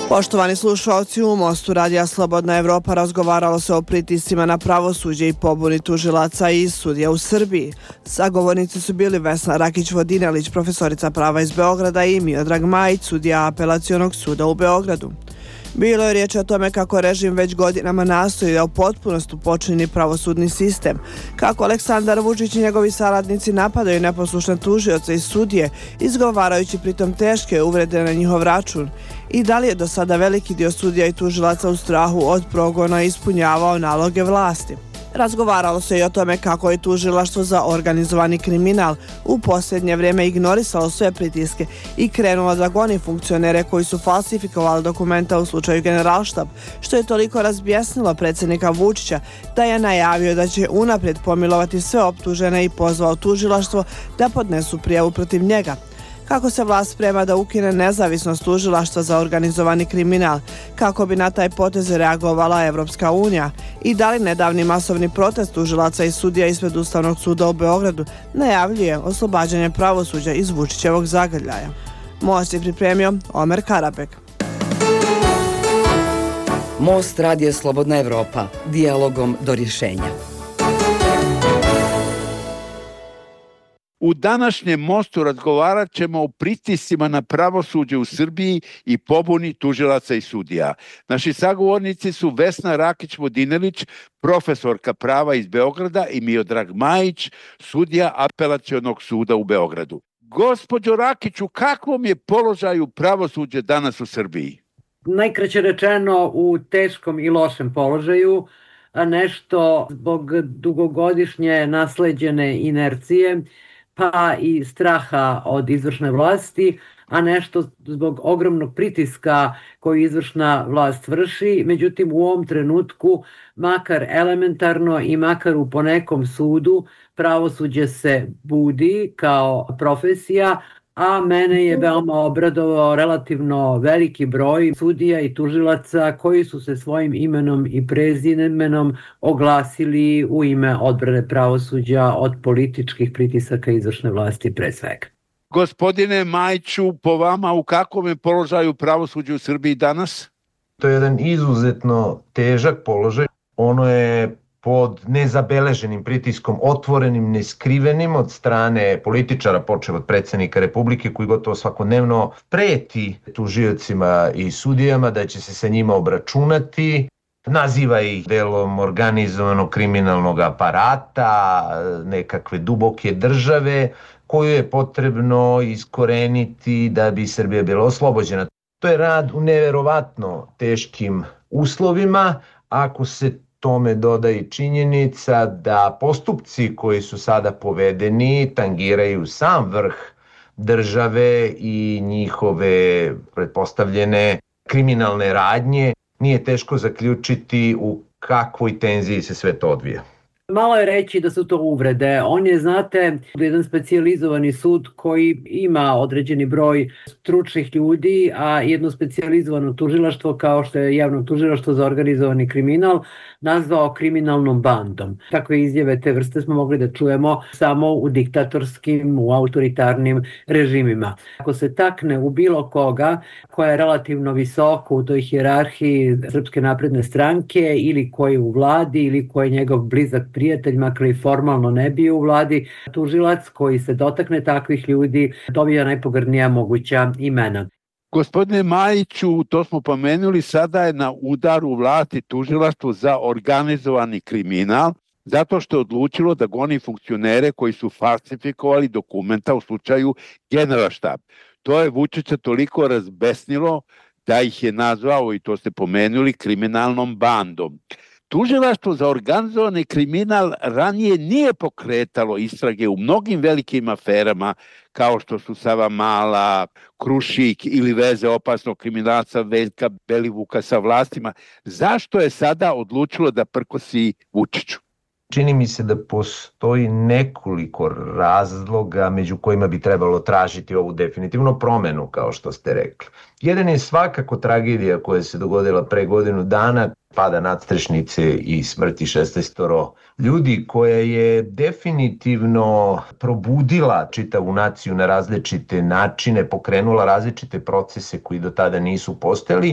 Poštovani slušalci, u Mostu Radija Slobodna Evropa razgovaralo se o pritiscima na pravosuđe i pobuni tužilaca i sudija u Srbiji. Sagovornici su bili Vesna Rakić-Vodinelić, profesorica prava iz Beograda, i Miodrag Majić, sudija Apelacionog suda u Beogradu. Bilo je riječ o tome kako režim već godinama nastoji da u potpunosti počini pravosudni sistem, kako Aleksandar Vučić i njegovi saradnici napadaju neposlušne tužioce i sudije, izgovarajući pritom teške uvrede na njihov račun, i da li je do sada veliki dio sudija i tužilaca u strahu od progona ispunjavao naloge vlasti. Razgovaralo se i o tome kako je tužilaštvo za organizovani kriminal u posljednje vrijeme ignorisalo sve pritiske i krenulo da goni funkcionere koji su falsifikovali dokumenta u slučaju Generalštab, što je toliko razbjesnilo predsjednika Vučića da je najavio da će unaprijed pomilovati sve optužene i pozvao tužilaštvo da podnesu prijavu protiv njega. Kako se vlast sprema da ukine nezavisnost tužilaštva za organizovani kriminal, kako bi na taj potez reagovala Evropska unija, i da li nedavni masovni protest tužilaca i sudija ispred Ustavnog suda u Beogradu najavljuje oslobađanje pravosuđa iz Vučićevog zagrljaja. Most je pripremio Omer Karabek. Most Radija Slobodna Evropa, dijalogom do rješenja. U današnjem Mostu razgovarat ćemo o pritiscima na pravosuđe u Srbiji i pobuni tužilaca i sudija. Naši sagovornici su Vesna Rakić-Vodinelić, profesorka prava iz Beograda, i Miodrag Majić, sudija Apelacionog suda u Beogradu. Gospođo Rakić, u kakvom je položaju pravosuđe danas u Srbiji? Najkraće rečeno, u teškom i lošem položaju, a nešto zbog dugogodišnje nasleđene inercije, pa i straha od izvršne vlasti, a nešto zbog ogromnog pritiska koji izvršna vlast vrši. Međutim, u ovom trenutku, makar elementarno i makar u ponekom sudu, pravosuđe se budi kao profesija, a mene je veoma obradovao relativno veliki broj sudija i tužilaca koji su se svojim imenom i prezimenom oglasili u ime odbrane pravosuđa od političkih pritisaka izvršne vlasti pre svega. Gospodine Majiću, po vama u kakvom je položaju pravosuđe u Srbiji danas? To je jedan izuzetno težak položaj. Ono je pod nezabeleženim pritiskom, otvorenim, neskrivenim od strane političara, počev od predsjednika Republike, koji gotovo svakodnevno preti tužiocima i sudijama da će se sa njima obračunati, naziva ih delom organizovanog kriminalnog aparata, nekakve duboke države, koju je potrebno iskoreniti da bi Srbija bila oslobođena. To je rad u neverovatno teškim uslovima, ako se tome doda i činjenica da postupci koji su sada povedeni tangiraju sam vrh države i njihove pretpostavljene kriminalne radnje, nije teško zaključiti u kakvoj tenziji se sve to odvija. Malo je reći da su to uvrede. On je, znate, jedan specijalizovani sud koji ima određeni broj stručnih ljudi, a jedno specijalizovano tužilaštvo kao što je javno tužilaštvo za organizovani kriminal nazvao kriminalnom bandom. Takve izjave te vrste smo mogli da čujemo samo u diktatorskim, u autoritarnim režimima. Ako se takne u bilo koga koja je relativno visoko u toj hijerarhiji Srpske napredne stranke ili koji je u vladi ili koji je njegov blizak prijatelj, makar i formalno ne bio u vladi, tužilac koji se dotakne takvih ljudi dobija najpogrdnija moguća imena. Gospodine Majiću, to smo pomenuli, sada je na udaru vlasti tužilaštvo za organizovani kriminal, zato što je odlučilo da goni funkcionere koji su falsifikovali dokumenta u slučaju Generalštab. To je Vučića toliko razbesnilo da ih je nazvao, i to ste pomenuli, kriminalnom bandom. Tužilaštvo za organizovani kriminal ranije nije pokretalo istrage u mnogim velikim aferama kao što su Savamala, Krušik ili veze opasnog kriminalca Veljka Belivuka sa vlastima. Zašto je sada odlučilo da prkosi Vučiću? Čini mi se da postoji nekoliko razloga među kojima bi trebalo tražiti ovu definitivno promenu, kao što ste rekli. Jedan je svakako tragedija koja se dogodila pre godinu dana, pada nadstrešnice i smrti 16 ljudi, koja je definitivno probudila čitavu naciju na različite načine, pokrenula različite procese koji do tada nisu postojali,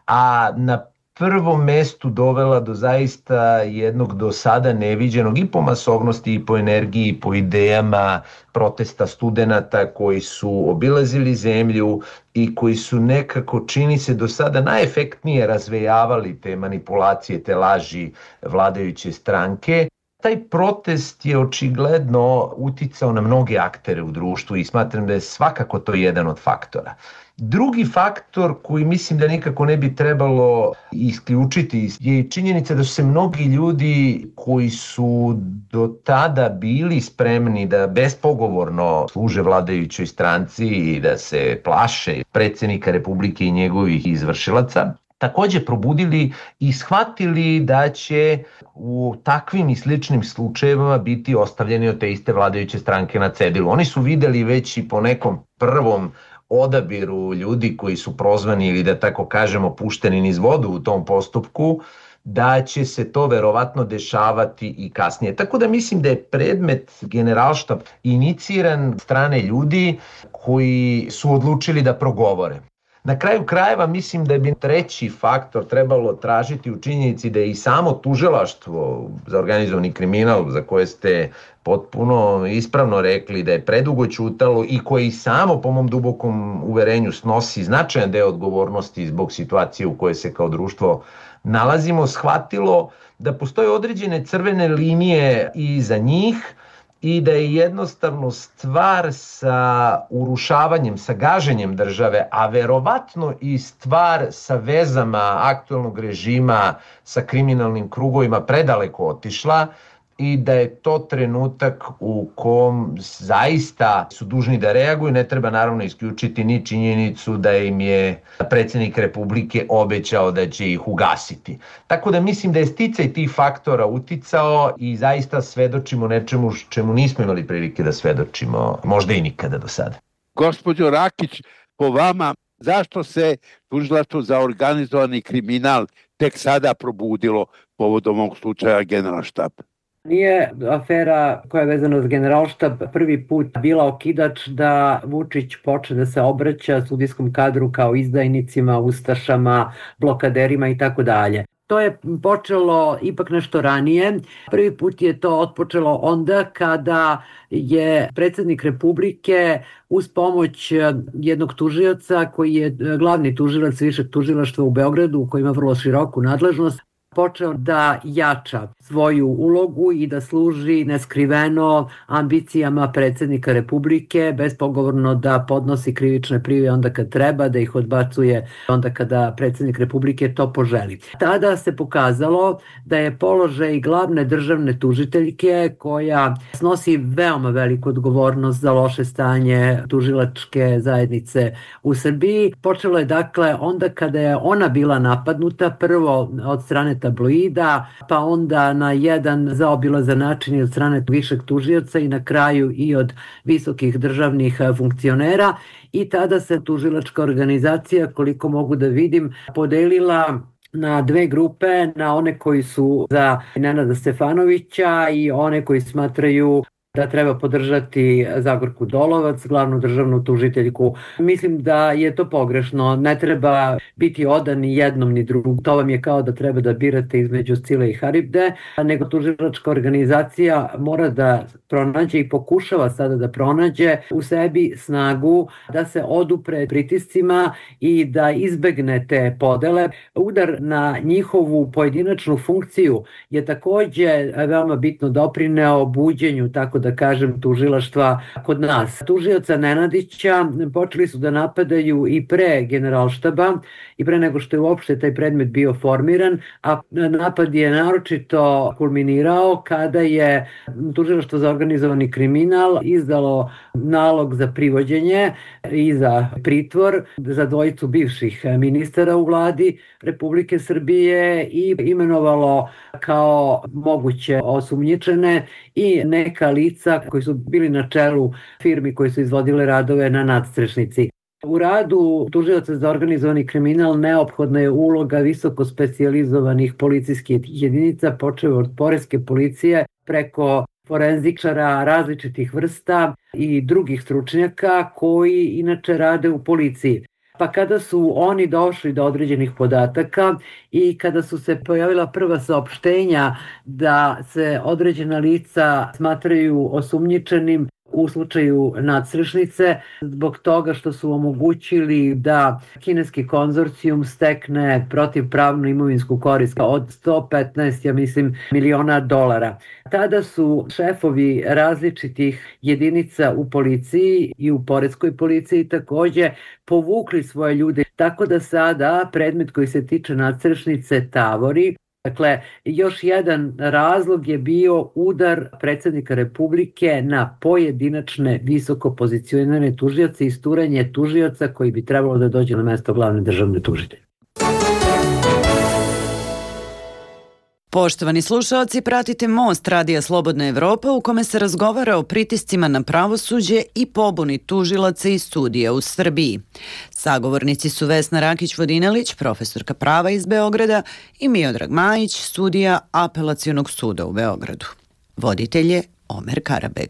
a na prvom mestu dovela do zaista jednog do sada neviđenog i po masovnosti i po energiji i po idejama protesta studenata koji su obilazili zemlju i koji su nekako, čini se, do sada najefektnije razvejavali te manipulacije, te laži vladajuće stranke. Taj protest je očigledno uticao na mnoge aktere u društvu i smatram da je svakako to jedan od faktora. Drugi faktor koji mislim da nikako ne bi trebalo isključiti je činjenica da su se mnogi ljudi koji su do tada bili spremni da bespogovorno služe vladajućoj stranci i da se plaše predsjednika Republike i njegovih izvršilaca, takođe probudili i shvatili da će u takvim i sličnim slučajevima biti ostavljeni od te iste vladajuće stranke na cedilu. Oni su videli već i po nekom prvom odabiru ljudi koji su prozvani ili da tako kažemo pušteni niz vodu u tom postupku, da će se to verovatno dešavati i kasnije. Tako da mislim da je predmet Generalštab iniciran strane ljudi koji su odlučili da progovore. Na kraju krajeva mislim da bi treći faktor trebalo tražiti u činjenici da je i samo tužilaštvo za organizovani kriminal, za koje ste potpuno ispravno rekli da je predugo ćutalo i koje i samo po mom dubokom uverenju snosi značajan deo odgovornosti zbog situacije u kojoj se kao društvo nalazimo, shvatilo da postoje određene crvene linije i za njih, i da je jednostavno stvar sa urušavanjem, sa gaženjem države, a verovatno i stvar sa vezama aktuelnog režima sa kriminalnim krugovima predaleko otišla i da je to trenutak u kom zaista su dužni da reaguju. Ne treba naravno isključiti ni činjenicu da im je predsjednik Republike obećao da će ih ugasiti. Tako da mislim da je sticaj tih faktora uticao i zaista svedočimo nečemu čemu nismo imali prilike da svedočimo, možda i nikada do sada. Gospođo Rakić, po vama, zašto se tužilaštvo za organizovani kriminal tek sada probudilo povodom ovog slučaja Generalštab? Nije afera koja je vezana za Generalštab prvi put bila okidač da Vučić počne da se obraća sudijskom kadru kao izdajnicima, ustašama, blokaderima i tako dalje. To je počelo ipak nešto ranije. Prvi put je to otpočelo onda kada je predsjednik Republike uz pomoć jednog tužioca koji je glavni tužilac višeg tužilaštva u Beogradu, koji ima vrlo široku nadležnost, počeo da jača svoju ulogu i da služi neskriveno ambicijama predsjednika Republike, bespogovorno da podnosi krivične prijave onda kad treba, da ih odbacuje onda kada predsjednik Republike to poželi. Tada se pokazalo da je položaj glavne državne tužiteljke, koja snosi veoma veliku odgovornost za loše stanje tužilačke zajednice u Srbiji, počelo je dakle onda kada je ona bila napadnuta, prvo od strane tabloida, pa onda na jedan zaobilazan način od strane višeg tužioca i na kraju i od visokih državnih funkcionera, i tada se tužilačka organizacija, koliko mogu da vidim, podelila na dve grupe, na one koji su za Nenada Stefanovića i one koji smatraju da treba podržati Zagorku Dolovac, glavnu državnu tužiteljku. Mislim da je to pogrešno. Ne treba biti odan ni jednom ni drugom. To vam je kao da treba da birate između Scile i Haribde, nego tužilačka organizacija mora da pronađe i pokušava sada da pronađe u sebi snagu da se odupre pritiscima i da izbegne te podele. Udar na njihovu pojedinačnu funkciju je takođe veoma bitno doprineo buđenju, tako da da kažem, tužilaštva kod nas. Tužioca Nenadića počeli su da napadaju i pre Generalštaba i pre nego što je uopšte taj predmet bio formiran, a napad je naročito kulminirao kada je Tužilaštvo za organizovani kriminal izdalo nalog za privođenje i za pritvor za dvojicu bivših ministara u vladi Republike Srbije i imenovalo kao moguće osumnjičene i neka lica koji su bili na čelu firmi koji su izvodile radove na nadstrešnici. U radu tužioca za organizovani kriminal neophodna je uloga visoko specijalizovanih policijskih jedinica, počeo od poreske policije preko forenzičara različitih vrsta i drugih stručnjaka koji inače rade u policiji. Pa kada su oni došli do određenih podataka i kada su se pojavila prva saopštenja da se određena lica smatraju osumnjičenim u slučaju nadstrešnice zbog toga što su omogućili da kineski konzorcijum stekne protivpravnu imovinsku korist od 115, miliona dolara. Tada su šefovi različitih jedinica u policiji i u poreskoj policiji takođe povukli svoje ljude, tako da sada predmet koji se tiče nadstrešnice tavori. Dakle, još jedan razlog je bio udar predsjednika Republike na pojedinačne visoko pozicionirane tužioce i isturanje tužioca koji bi trebalo da dođe na mesto glavne državne tužitelje. Poštovani slušaoci, pratite Most Radija Slobodna Evropa u kome se razgovara o pritiscima na pravosuđe i pobuni tužilaca i sudija u Srbiji. Sagovornici su Vesna Rakić-Vodinelić, profesorka prava iz Beograda, i Miodrag Majić, sudija Apelacionog suda u Beogradu. Voditelj je Omer Karabeg.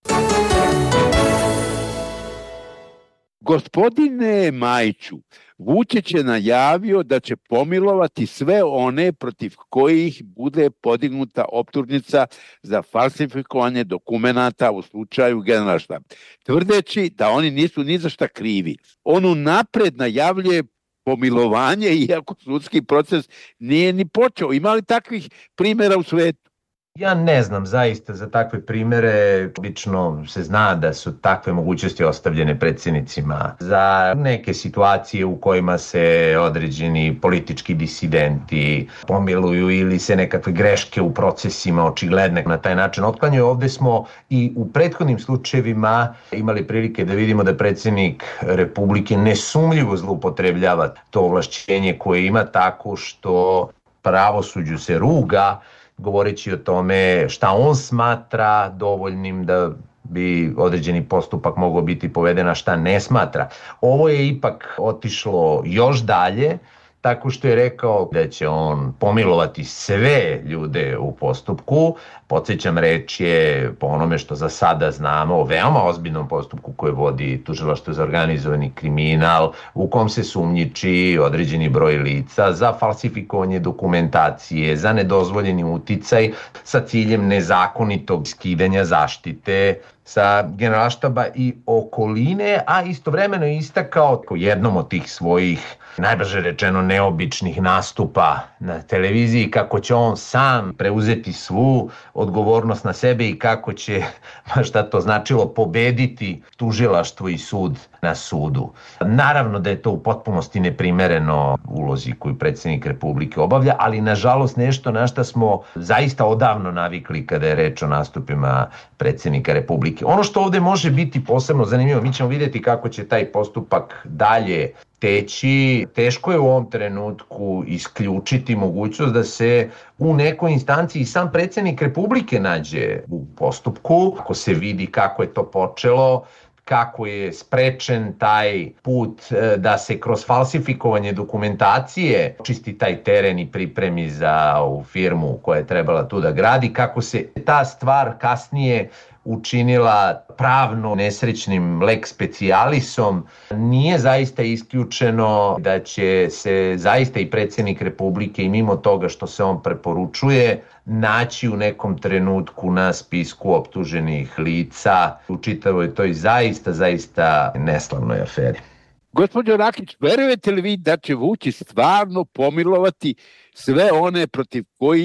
Gospodine Majiću, Vučić je najavio da će pomilovati sve one protiv kojih bude podignuta optužnica za falsifikovanje dokumenata u slučaju Generalštaba, tvrdeći da oni nisu ni za šta krivi. On unapred najavljuje pomilovanje iako sudski proces nije ni počeo. Ima li takvih primjera u svetu? Ja ne znam zaista za takve primere, obično se zna da su takve mogućnosti ostavljene predsjednicima za neke situacije u kojima se određeni politički disidenti pomiluju ili se nekakve greške u procesima očigledne na taj način otklanjaju. Ovde smo i u prethodnim slučajevima imali prilike da vidimo da predsjednik Republike nesumljivo zloupotrebljava to ovlašćenje koje ima tako što pravosuđu se ruga govoreći o tome šta on smatra dovoljnim da bi određeni postupak mogao biti poveden, a šta ne smatra. Ovo je ipak otišlo još dalje, tako što je rekao da će on pomilovati sve ljude u postupku. Podsjećam, reč je, po onome što za sada znamo, o veoma ozbiljnom postupku koje vodi Tužilaštvo za organizovani kriminal, u kom se sumnjiči određeni broj lica za falsifikovanje dokumentacije, za nedozvoljeni uticaj sa ciljem nezakonitog skidanja zaštite sa Generalštaba i okoline, a istovremeno je istakao u jednom od tih svojih, najbrže rečeno, neobičnih nastupa na televiziji kako će on sam preuzeti svu odgovornost na sebe i kako će, šta to značilo, pobediti tužilaštvo i sud na sudu. Naravno da je to u potpunosti neprimereno ulozi koju predsjednik Republike obavlja, ali nažalost nešto na šta smo zaista odavno navikli kada je reč o nastupima predsjednika Republike. Ono što ovde može biti posebno zanimljivo, mi ćemo vidjeti kako će taj postupak dalje teći. Teško je u ovom trenutku isključiti mogućnost da se u nekoj instanciji sam predsjednik Republike nađe u postupku, ako se vidi kako je to počelo, kako je sprečen taj put da se kroz falsifikovanje dokumentacije čisti taj teren i pripremi za ovu firmu koja je trebala tu da gradi, kako se ta stvar kasnije učinila pravno nesrećnim lex specialisom, nije zaista isključeno da će se zaista i predsjednik Republike i mimo toga što se on preporučuje naći u nekom trenutku na spisku optuženih lica u čitavoj toj zaista neslavnoj aferi. Gospođo Rakić, verujete li vi da će Vučić stvarno pomilovati sve one protiv kojih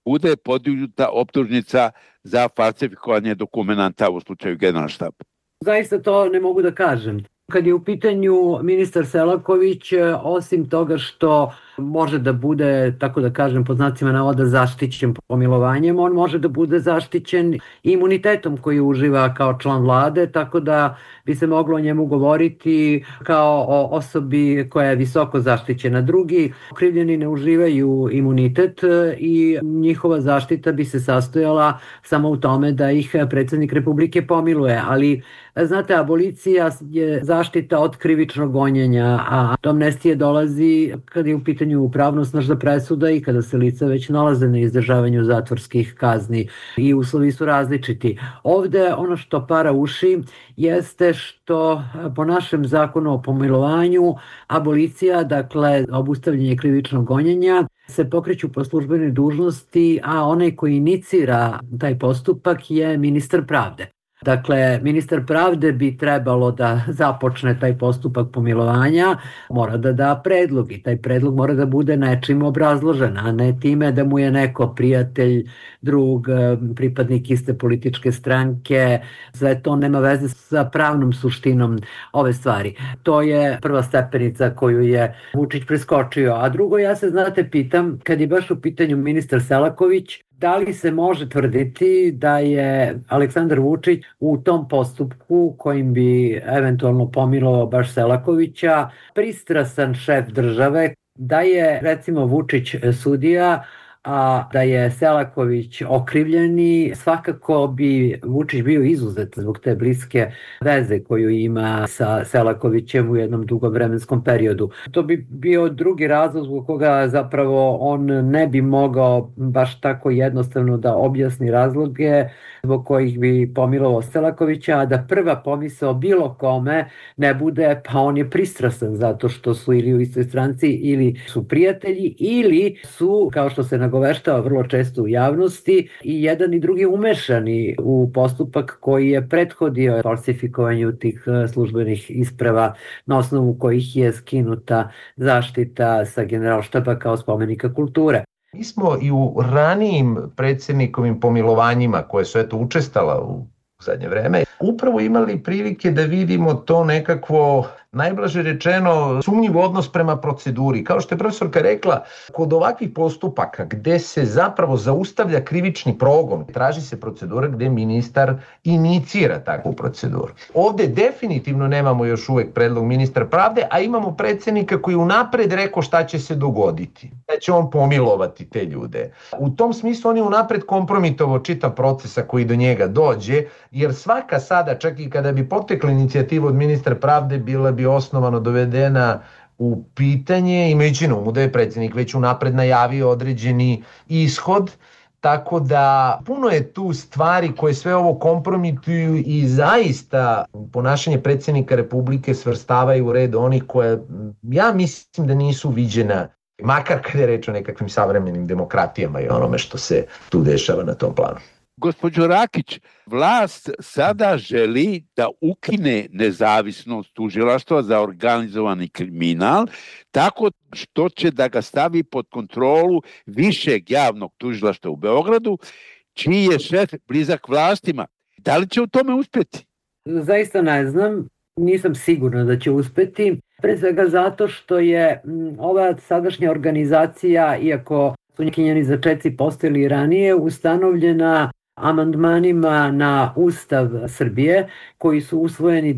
bude podignuta optužnica za falsifikovanje dokumenta u slučaju Generalštaba? Zaista to ne mogu da kažem. Kad je u pitanju ministar Selaković, osim toga što može da bude, tako da kažem, pod znacima navoda zaštićen pomilovanjem, on može da bude zaštićen imunitetom koji uživa kao član vlade, tako da bi se moglo o njemu govoriti kao o osobi koja je visoko zaštićena. Drugi okrivljeni ne uživaju imunitet i njihova zaštita bi se sastojala samo u tome da ih predsjednik Republike pomiluje, ali znate, abolicija je zaštita od krivičnog gonjenja, a do amnestije dolazi kad je u pitanju pravnosnažna presuda i kada se lica već nalaze na izdržavanju zatvorskih kazni i uslovi su različiti. Ovde ono što para uši jeste što po našem zakonu o pomilovanju abolicija, dakle obustavljanje krivičnog gonjenja, se pokreću po službenoj dužnosti, a onaj koji inicira taj postupak je ministar pravde. Dakle, ministar pravde bi trebalo da započne taj postupak pomilovanja, mora da da predlog i taj predlog mora da bude nečim obrazložen, a ne time da mu je neko prijatelj, drug, pripadnik iste političke stranke. Sve to nema veze sa pravnom suštinom ove stvari. To je prva stepenica koju je Vučić preskočio. A drugo, ja se, znate, pitam, kad je baš u pitanju ministar Selaković, da li se može tvrditi da je Aleksandar Vučić u tom postupku kojim bi eventualno pomilovao baš Selakovića pristrasan šef države, da je recimo Vučić sudija, a da je Selaković okrivljeni, svakako bi Vučić bio izuzet zbog te bliske veze koju ima sa Selakovićem u jednom dugom vremenskom periodu. To bi bio drugi razlog zbog koga zapravo on ne bi mogao baš tako jednostavno da objasni razloge zbog kojih bi pomilovao Selakovića, a da prva pomisao bilo kome ne bude pa on je pristrasan zato što su ili u istoj stranci ili su prijatelji ili su, kao što se nagoveštava vrlo često u javnosti, i jedan i drugi umešani u postupak koji je prethodio falsifikovanju tih službenih isprava na osnovu kojih je skinuta zaštita sa Generalštaba kao spomenika kulture. Mi smo i u ranijim predsjednikovim pomilovanjima koje su učestala u zadnje vreme, upravo imali prilike da vidimo to nekakvo, najblaže rečeno, sumnjiv odnos prema proceduri. Kao što je profesorka rekla, kod ovakvih postupaka gde se zapravo zaustavlja krivični progon, traži se procedura gde ministar inicira takvu proceduru. Ovde definitivno nemamo još uvek predlog ministra pravde, a imamo predsjednika koji unapred rekao šta će se dogoditi, da će on pomilovati te ljude. U tom smislu on je unapred kompromitovao čitav procesa koji do njega dođe, jer svaka sada, čak i kada bi potekla inicijativa od ministra pravde, bila bi osnovano dovedena u pitanje, imajući na umu da je predsjednik već unapred najavio određeni ishod, tako da puno je tu stvari koje sve ovo kompromituju i zaista ponašanje predsjednika Republike svrstavaju u red onih koje ja mislim da nisu viđena, makar kada je reč o nekakvim savremenim demokratijama i onome što se tu dešava na tom planu. Gospođo Rakić, vlast sada želi da ukine nezavisnost tužilaštva za organizovani kriminal, tako što će da ga stavi pod kontrolu višeg javnog tužilaštva u Beogradu, čiji je šef blizak vlastima. Da li će u tome uspjeti? Zaista ne znam, nisam sigurna da će uspjeti. Pre svega zato što je ova sadašnja organizacija, iako su njeni začeci postojali i ranije, ustanovljena amandmanima na Ustav Srbije koji su usvojeni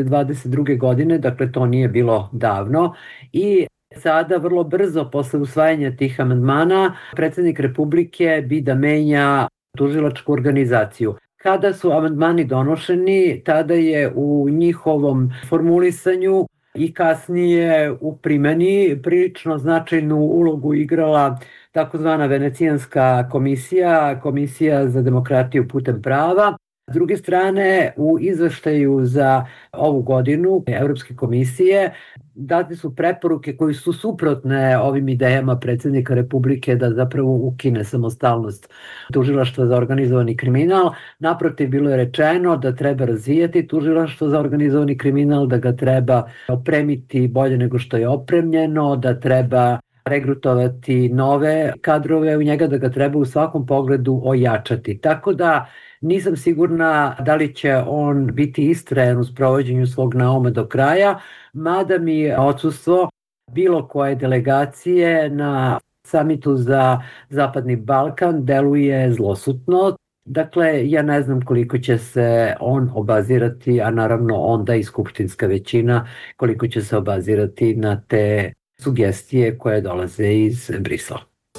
2022. godine, dakle to nije bilo davno, i sada vrlo brzo posle usvajanja tih amandmana predsjednik Republike bi da menja tužilačku organizaciju. Kada su amandmani donošeni, tada je u njihovom formulisanju i kasnije u primjeni prilično značajnu ulogu igrala takozvana Venecijanska komisija, Komisija za demokratiju putem prava. S druge strane, u izveštaju za ovu godinu Evropske komisije date su preporuke koji su suprotne ovim idejama predsjednika Republike da zapravo ukine samostalnost tužilaštva za organizovani kriminal. Naprotiv, bilo je rečeno da treba razvijati tužilaštvo za organizovani kriminal, da ga treba opremiti bolje nego što je opremljeno, da treba regrutovati nove kadrove u njega, da ga treba u svakom pogledu ojačati. Tako da nisam sigurna da li će on biti istrajan u sprovođenju svog nauma do kraja, mada mi odsustvo bilo koje delegacije na samitu za Zapadni Balkan deluje zlosutno. Dakle, ja ne znam koliko će se on obazirati, a naravno onda i skupštinska većina, koliko će se obazirati na te sugestije koje dolaze iz Brisela.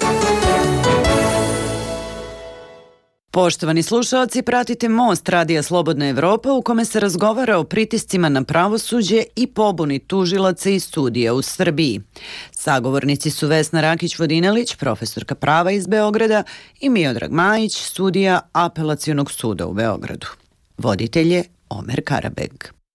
Poštovani slušaoci, pratite Most Radija Slobodna Evropa u kome se razgovara o pritiscima na pravosuđe i pobuni tužilaca i sudija u Srbiji. Sagovornici su Vesna Rakić-Vodinelić, profesorka prava iz Beograda, i Miodrag Majić, sudija Apelacionog suda u Beogradu. Voditelj je Omer Karabeg.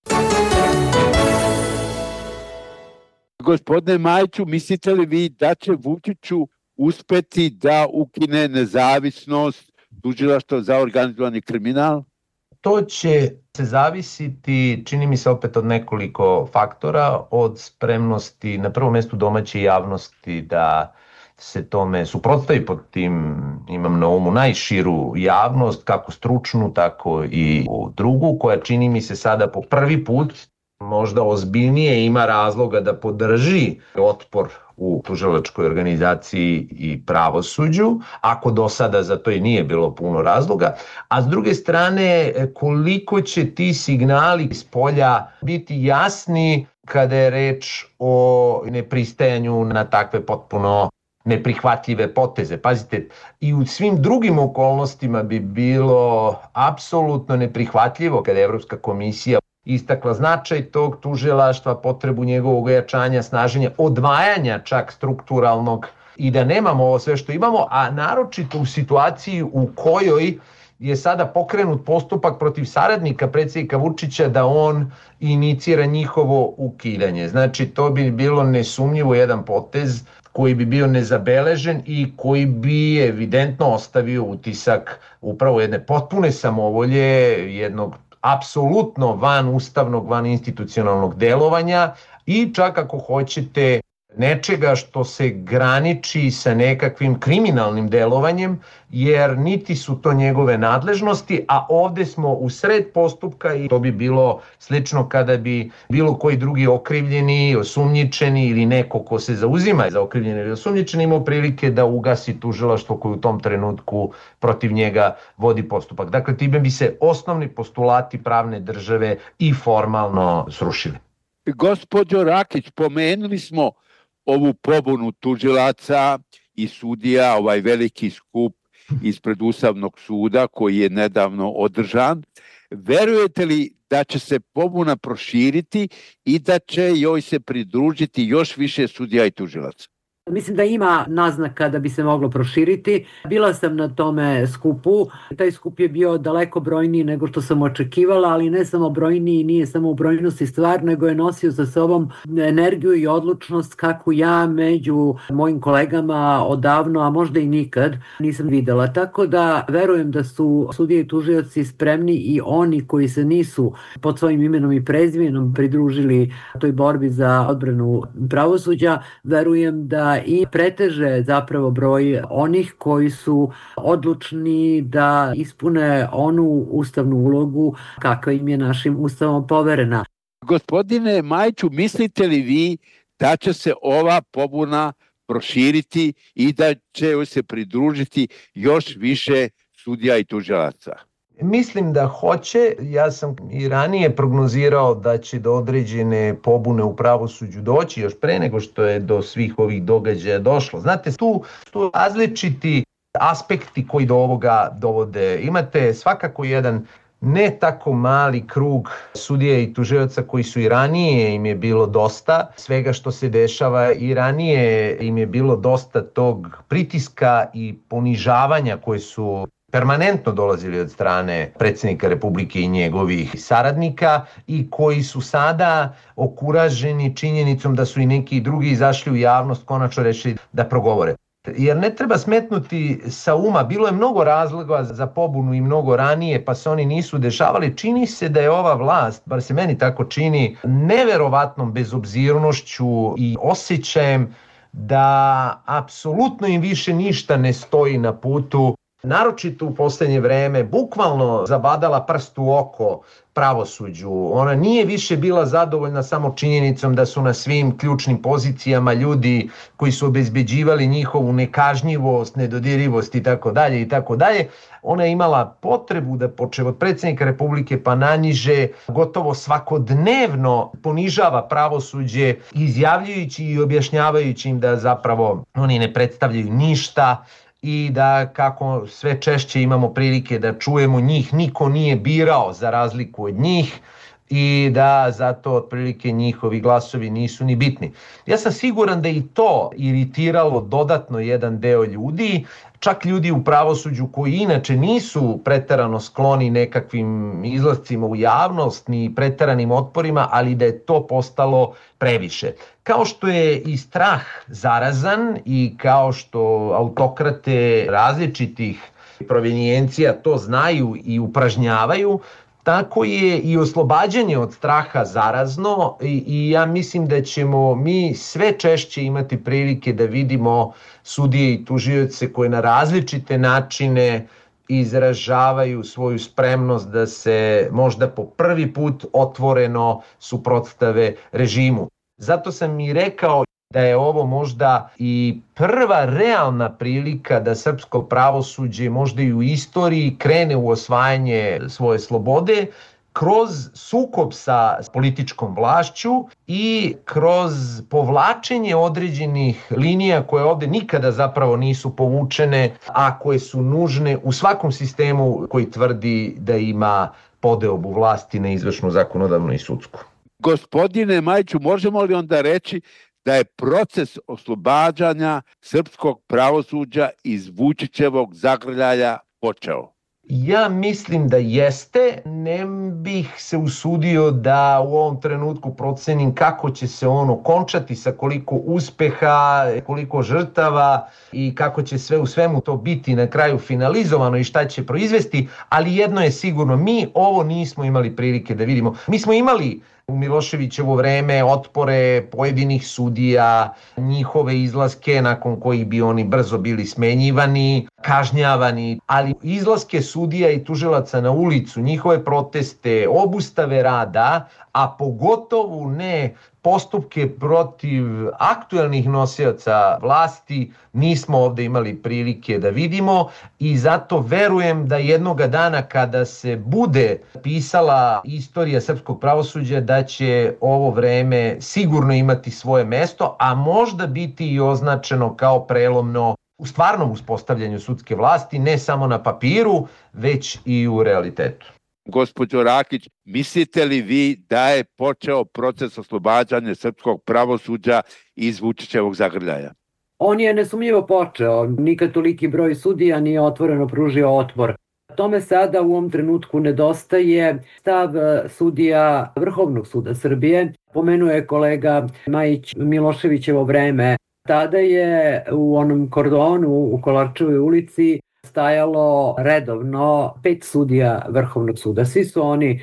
Gospodine Majiću, mislite li vi da će Vučiću uspeti da ukine nezavisnost tužilaštva za organizovani kriminal? To će se zavisiti, čini mi se, opet od nekoliko faktora, od spremnosti na prvom mjestu domaće javnosti da se tome suprotstavi. Pod tim imam na umu najširu javnost, kako stručnu, tako i drugu, koja čini mi se sada po prvi put možda ozbiljnije ima razloga da podrži otpor u tužilačkoj organizaciji i pravosuđu, ako do sada za to i nije bilo puno razloga, a s druge strane koliko će ti signali iz polja biti jasni kada je reč o nepristajanju na takve potpuno neprihvatljive poteze. Pazite, i u svim drugim okolnostima bi bilo apsolutno neprihvatljivo kada je Evropska komisija istakla značaj tog tužilaštva, potrebu njegovog ojačanja, snaženja, odvajanja čak strukturalnog i da nemamo ovo sve što imamo, a naročito u situaciji u kojoj je sada pokrenut postupak protiv saradnika predsjednika Vučića da on inicira njihovo ukidanje. Znači, to bi bilo nesumnjivo jedan potez koji bi bio nezabeležen i koji bi evidentno ostavio utisak upravo jedne potpune samovolje, jednog apsolutno van ustavnog, van institucionalnog delovanja i čak ako hoćete nečega što se graniči sa nekakvim kriminalnim delovanjem, jer niti su to njegove nadležnosti, a ovde smo u sred postupka i to bi bilo slično kada bi bilo koji drugi okrivljeni, osumnjičeni ili neko ko se zauzima za okrivljeni ili osumnjičeni imao prilike da ugasi tužilaštvo koje u tom trenutku protiv njega vodi postupak. Dakle, time bi se osnovni postulati pravne države i formalno srušili. Gospođo Rakić, pomenuli smo ovu pobunu tužilaca i sudija, ovaj veliki skup ispred Ustavnog suda koji je nedavno održan. Verujete li da će se pobuna proširiti i da će joj se pridružiti još više sudija i tužilaca? Mislim da ima naznaka da bi se moglo proširiti. Bila sam na tome skupu. Taj skup je bio daleko brojniji nego što sam očekivala, ali ne samo brojniji, nije samo u brojnosti stvar, nego je nosio sa sobom energiju i odlučnost kakvu ja među mojim kolegama odavno, a možda i nikad, nisam videla. Tako da verujem da su sudije i tužioci spremni i oni koji se nisu pod svojim imenom i prezimenom pridružili toj borbi za odbranu pravosuđa, verujem da i preteže zapravo broj onih koji su odlučni da ispune onu ustavnu ulogu kakva im je našim ustavom poverena. Gospodine Majiću, mislite li vi da će se ova pobuna proširiti i da će joj se pridružiti još više sudija i tužilaca? Mislim da hoće. Ja sam i ranije prognozirao da će do određene pobune u pravosuđu doći još pre nego što je do svih ovih događaja došlo. Znate, tu različiti aspekti koji do ovoga dovode. Imate svakako jedan ne tako mali krug sudija i tužioca koji su i ranije im je bilo dosta svega što se dešava, i ranije im je bilo dosta tog pritiska i ponižavanja koje su permanentno dolazili od strane predsjednika Republike i njegovih saradnika i koji su sada okuraženi činjenicom da su i neki drugi izašli u javnost, konačno rešili da progovore. Jer ne treba smetnuti sa uma, bilo je mnogo razloga za pobunu i mnogo ranije, pa se oni nisu dešavali. Čini se da je ova vlast, bar se meni tako čini, neverovatnom bezobzirnošću i osjećajem da apsolutno im više ništa ne stoji na putu, naročito u poslednje vreme, bukvalno zabadala prst u oko pravosuđu. Ona nije više bila zadovoljna samo činjenicom da su na svim ključnim pozicijama ljudi koji su obezbeđivali njihovu nekažnjivost, nedodirljivost i tako dalje i tako dalje. Ona je imala potrebu da počev od predsjednika Republike pa naniže gotovo svakodnevno ponižava pravosuđe, izjavljujući i objašnjavajući im da zapravo oni ne predstavljaju ništa i da kako sve češće imamo prilike da čujemo, njih niko nije birao za razliku od njih i da zato otprilike njihovi glasovi nisu ni bitni. Ja sam siguran da i to iritiralo dodatno jedan deo ljudi, čak ljudi u pravosuđu koji inače nisu preterano skloni nekakvim izlascima u javnost ni preteranim otporima, ali da je to postalo previše. Kao što je i strah zarazan i kao što autokrate različitih provenijencija to znaju i upražnjavaju, tako je i oslobađanje od straha zarazno i ja mislim da ćemo mi sve češće imati prilike da vidimo sudije i tužioce koje na različite načine izražavaju svoju spremnost da se možda po prvi put otvoreno suprotstave režimu. Zato sam i rekao da je ovo možda i prva realna prilika da srpsko pravosuđe možda i u istoriji krene u osvajanje svoje slobode kroz sukob sa političkom vlašću i kroz povlačenje određenih linija koje ovde nikada zapravo nisu povučene, a koje su nužne u svakom sistemu koji tvrdi da ima podeobu vlasti na izvršnu, zakonodavnu i sudsku. Gospodine Majiću, možemo li onda reći da je proces oslobađanja srpskog pravosuđa iz Vučićevog zagrljaja počeo? Ja mislim da jeste, ne bih se usudio da u ovom trenutku procenim kako će se ono končati, sa koliko uspeha, koliko žrtava i kako će sve u svemu to biti na kraju finalizovano i šta će proizvesti, ali jedno je sigurno, mi ovo nismo imali prilike da vidimo. Mi smo imali u Miloševićevo vreme otpore pojedinih sudija, njihove izlaske nakon kojih bi oni brzo bili smenjivani, kažnjavani, ali izlaske sudija i tužilaca na ulicu, njihove proteste, obustave rada, a pogotovo ne postupke protiv aktuelnih nosioca vlasti nismo ovde imali prilike da vidimo i zato verujem da jednoga dana kada se bude pisala istorija srpskog pravosuđa da će ovo vreme sigurno imati svoje mesto, a možda biti i označeno kao prelomno u stvarnom uspostavljanju sudske vlasti, ne samo na papiru, već i u realitetu. Gospođo Rakić, mislite li vi da je počeo proces oslobađanja srpskog pravosuđa iz Vučićevog zagrljaja? On je nesumnjivo počeo. Nikad toliki broj sudija nije otvoreno pružio otpor. Tome sada u ovom trenutku nedostaje stav sudija Vrhovnog suda Srbije. Pomenuo je kolega Majić Miloševićevo vreme. Tada je u onom kordonu u Kolarčevoj ulici stajalo redovno 5 sudija Vrhovnog suda. Svi su oni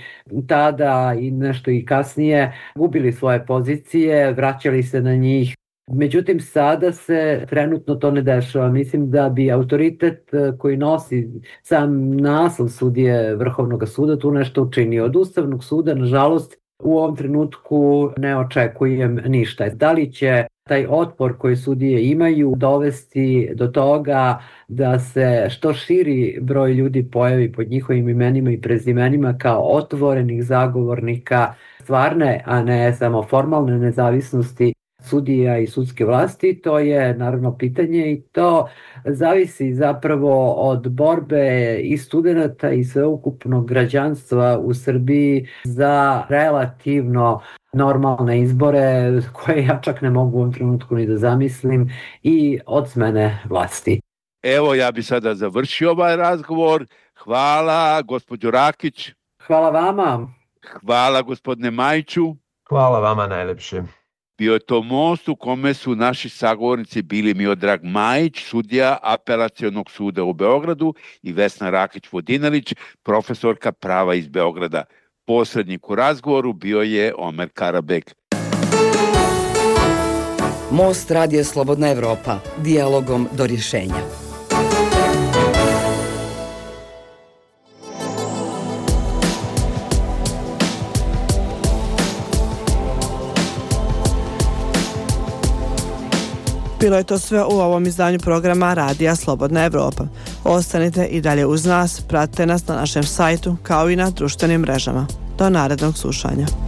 tada i nešto i kasnije gubili svoje pozicije, vraćali se na njih. Međutim, sada se trenutno to ne dešava. Mislim da bi autoritet koji nosi sam naslov sudije Vrhovnog suda tu nešto učinio. Od Ustavnog suda, nažalost, u ovom trenutku ne očekujem ništa. Da li će taj otpor koji sudije imaju dovesti do toga da se što širi broj ljudi pojavi pod njihovim imenima i prezimenima kao otvorenih zagovornika stvarne, a ne samo formalne nezavisnosti sudija i sudske vlasti, to je naravno pitanje i to zavisi zapravo od borbe i studenta i sveukupnog građanstva u Srbiji za relativno normalne izbore koje ja čak ne mogu u ovom trenutku ni da zamislim i od smene vlasti. Evo, ja bi sada završio ovaj razgovor. Hvala, gospođo Rakić. Hvala vama. Hvala, gospodine Majiću. Hvala vama najlepše. Bio je to most u kome su naši sagovornici bili Miodrag Majić, sudija Apelacionog suda u Beogradu i Vesna Rakić-Vodinelić, profesorka prava iz Beograda. Posrednik u razgovoru bio je Omer Karabek. Most Radija Slobodna Evropa, dijalogom do rješenja. Bilo je to sve u ovom izdanju programa Radija Slobodna Evropa. Ostanite i dalje uz nas, pratite nas na našem sajtu kao i na društvenim mrežama. Do narednog slušanja.